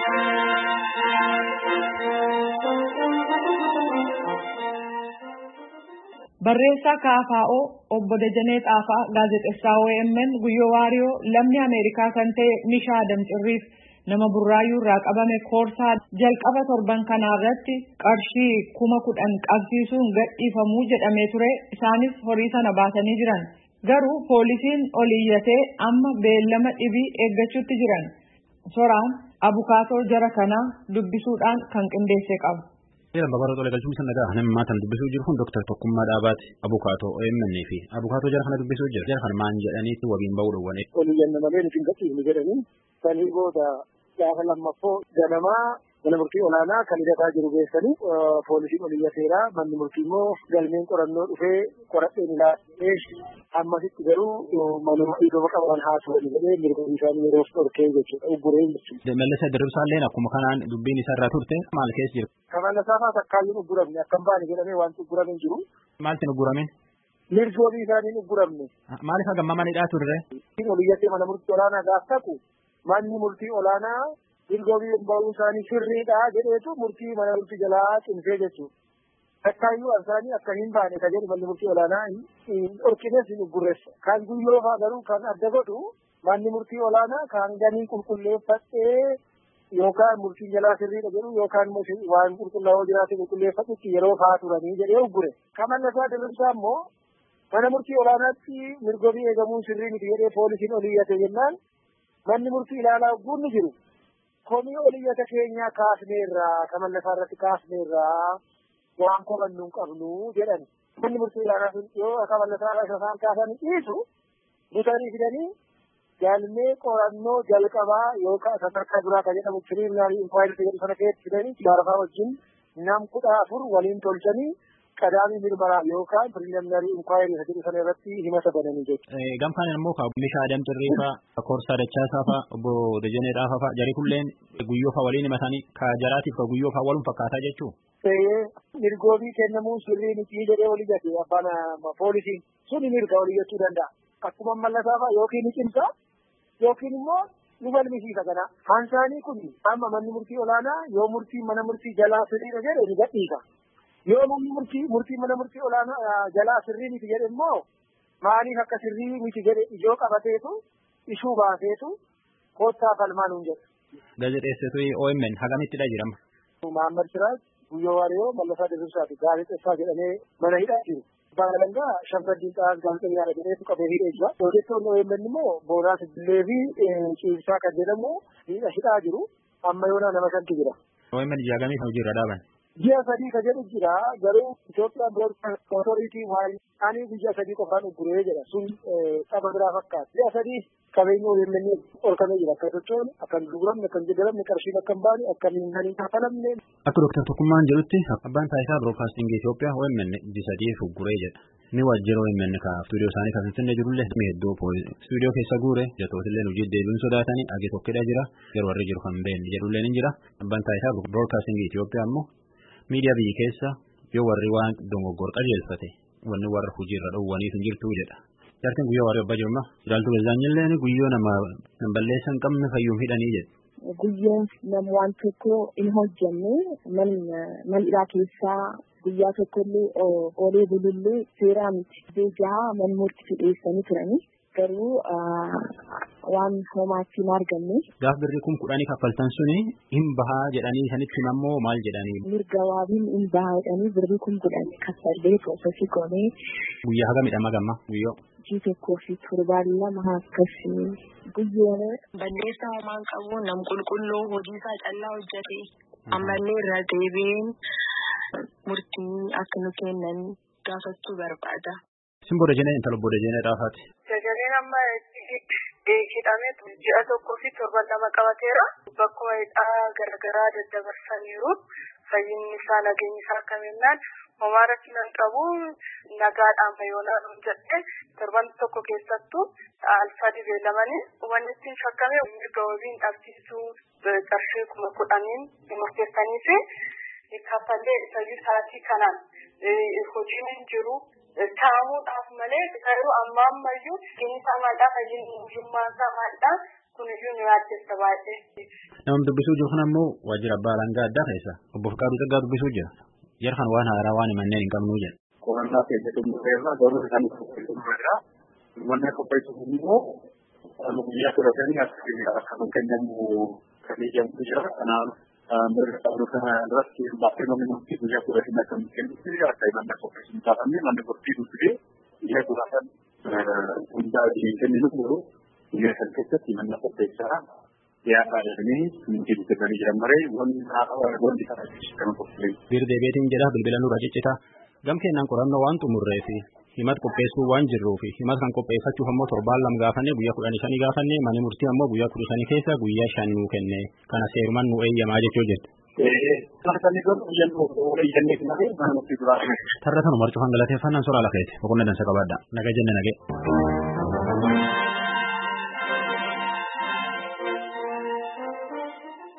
Barreessaa KFO obbo Dajanee Xaafaa gaazexeessaa OMN Guyyoo Waariyoo lammii Ameerikaa kan ta'e Mishaa Adam Cirriif nama burraayyuu irraa qabame koorsaa jalqaba torban kanaa irratti qarshii 10,000 qabsiisuun gadhiifamuu jedhamee ture. Isaanis horii sana baasanii jiran. Garuu poolisiin oliyyatee amma beellama dhibii eeggachuutti jiran. Soraan abukaatoo jara kanaa dubbisuudhaan kan qindeesse qaba. Babaroo Tolee galchuun sannagaa namni maataan dubbisuu jiru kun Dr. Tokkummaa Dhaabaati. Abukaatoo OMN fi abukaatoo jara kana dubbisuu jira. Jara kana maan jedhaniitti wabiin ba'uu dhowwane. Oliyyanna malee nuti hin gadhiifne jedhanii sanii booda gaafa lammaffoo ganamaa mana murtii olaanaa kan hidhataa jiru geessanii poolisiin oliyyateera. Manni murtii immoo galmeen qorannoo dhufee qoradheen ilaalee ammasitti garuu manuma iddoo qaban haasawanii jedhee mirga isaanii yeroo dhorkee jechuudha. Ugguree jechuudha. Malleessa Dirribsaalleen akkuma kanaan dubbiin isaa irraa turte maal keessa jira? Kaman saafaa takkaayyuu ugguramne akkam baane jedhamee wanti uggurame jiru. Maaltiin uggurame? Mirga ofii isaanii ugguramne. Maaliif hagammamaniidhaa turre? Oliyyatee mana murtii olaanaa gaaf ta'u manni murtii olaanaa mirga ofii bahuu isaanii sirriidha jedheetu murtii mana murtii jalaa cimsee jechuudha. Takkaayyuu isaanii akka hin baane ka jedhu manni murtii olaanaa dhorkines hin uggurreessa. Kan guyyoo fa'aa garuu kan adda godhu manni murtii olaanaa kan ganii qulqulleeffatee yookaan murtiin jalaa sirriidha jedhu yookaan waan qulqullaa'oo jiraate qulqulleeffatutti yeroo fa'aa turanii jedhee uggure. Kamannasaa Dirribsaa immoo mana murtii olaanaatti mirga ofii eegamuun sirrii miti jedhee poolisiin oliyyate jennaan manni murtii ilaalaa guunni jiru. Komii oliyyata keenyaa kaasneerraa kamannasaa irratti kaasneerraa waan qorannu hin qabnu jedhan. Manni murtii olaanaa sun yoo kamannasaa irraa isaan kaasanii dhiisu butanii fidanii galmee qorannoo jalqabaa yookaan sadarkaa duraa kan jedhamu preliminary inquiry jedhu sana keessatti fidanii jaarfaa wajjin nam 14 waliin tolchanii qadaamii mirmaraa yookaan preliminary inquiry jedhu sana irratti himata bananii jechuudha. Gamkaan immoo Mishaa Adam Cirriifaa, Koorsaa Dachaasaa fa'aa, obbo Dajanee Xaafaa fa'aa jari kulleen guyyoo fa'aa waliin himatanii ka jaraatiif ka guyyoo fa'aa waluun fakkaataa jechuu. Mirgoobii kennamuun sirrii miti jedhee oliyyate abbaan poolisiin suni mirga oliyyachuu danda'a. Akkuma mallasaa fa'aa yookiin ni cimsa yookiin immoo nu balmisiisa kana. Hansaanii kun amma manni murtii olaanaa yoo murtii mana murtii jalaa sirriidha jedhe ni gadhiisa. Yoo manni murtii mana murtii olaanaa jalaa sirrii miti jedhe immoo maaliif akka sirrii miti jedhe ijoo qabateetu ishuu baaseetu koottaa falmaanuun jedha. Gaazexeessituu OMN hagamittidha jedhama. Mahammad Siraaj Guyyoo Waariyoo Mallasaa Dirribsaati gaazexeessaa jedhamee mana hidhaa jiru. Baalangaa Shamsaddiin Xaas gaazexeessaadha jedheetu qabee hidhee jira. Odeeffannoon OMN immoo Boonaas Dillee fi Ciibsaa kan jedhamu hidhaa jiru. Amma yoonaa nama shantu jira. OMN jaagamii kan hojiirra dhaaban. Ji'a sadii ka jedhu jira garuu Itoophiyaan Broadcast Authority waan ani guyyaa sadii qofaan ugguree jedha sun xaba biraa fakkaata. Ji'a sadii qabeenya OMN olkamee jira akka sochoone akka hin gurguramne akka hin jedhamne qarshiin akka hin baane akka hin kafalamne. Akka Dr. Tokkummaan jedhutti abbaan taayitaa Broadcasting Itoophiyaa OMN ji'a sadii ugguree jedha. Ni waajjira OMN ka stuudiyoo isaanii kan Finfinnee jirullee hedduu stuudiyoo keessa guure jatootillee hojii deebiin sodaatanii age tokkidha jira yeroo warri jiru kan beekne jedhullee ni jira. Abbaan taayitaa Broadcasting Itoophiyaa immoo miidiyaa biyya keessa yoo warri waan dogoggor qajeelfate wanni warra hojiirra dhowwaniif hin jirtu jedha. Jaartiin Guyyoo Waariyoo abbaa jirma ilaaltuu gazaanyillee guyyoo nama balleessa hin qabne fayyuum hidhanii jedha. Guyyoon nama waan tokko hin hojjenne mal'aa keessaa guyyaa tokkollee oolee bulullee seeraa miti. Beekaa mana murtii dhiyeessanii turanii garuu waan homaatti hin argamne. Gaaf birrii 10,000 kaffaltan suni hin bahaa jedhanii sanitti himammoo maal jedhanii? Mirga waabiin hin bahaa jedhanii birrii 10,000 kaffallee proosesii goonee. Guyyaa hagamidha magamma guyyoo? Ji'a tokkoo fi torbaan lama akkasii guyyoon. Balleessa homaan qabu nam qulqulluu hojii isaa callaa hojjete ammallee irra deebiin murtii akka nu kennan gaafachuu barbaada. Simboo Dajanee intala obbo Dajanee Xaafaati. Dajaneen amma hidhamee ji'a tokkoo fi torban lama qabateera. Bakkuma hidhaa garaagaraa daddabarsaniiru. Fayyinni isaa nageenyi isaa akkamiinaan homaa irratti nan qabu nagaadhaan fayyoonaan jedhee torban tokko keessattuu alfaa beellamanii wanni ittiin shakkame mirga wabiin dhabsiisuu qarshii 10,000 murteessanii fi kaffallee sadii sa'aatii kanaan hojiin hin jiru. Taamuudhaaf malee garuu amma ammayyuu inni isaa maaldhaa fayyinni isaa maaldhaa Kuniyyuu nu yaaddessa baay'ee. Namni dubbisuu jiru kun ammoo waajjira abbaa alangaa addaa keessa obbo Fiqaaduu Tsaggaa dubbisuu jira. Jara kan waan haaraa waan himanneen hin qabnuu jedha. Qorannaa keessatti dhumurreerraa garuu isaan qopheessuudha. Wanni qopheessuuf immoo guyyaa fudhatanii akka kennamu kan eeyyamtu jira. Kanaaf mirga qabdu kana irratti baay'ee namni murtii guyyaa fudhatanii akka kennutti akka himannaa qopheessuun taafamne manni murtii dubbisee guyyaa fudhatan hundaa hin kenninu garuu guyyaa san keessatti himannaa qopheessaa dhiyaataa jedhanii murtii dubbisanii jiran maree wanti kana kan qopheessu. Birdeebeetiin jedha bilbila nurra ciccita. Gam kennaan qorannoo waan xumurree fi himat qopheessuu waan jirruu fi himat kan qopheeffachuuf ammoo torbaan lama gaafanne guyyaa 15 gaafanne manni murtii ammoo guyyaa 15 keessa guyyaa 5 nuu kenne kana seerumaan nu eeyyamaa jechuu jirti. Tarra kanuma marcufaan galateeffannaan soraa lafeeti boqonna dansa qabaadha naga jenne nagee.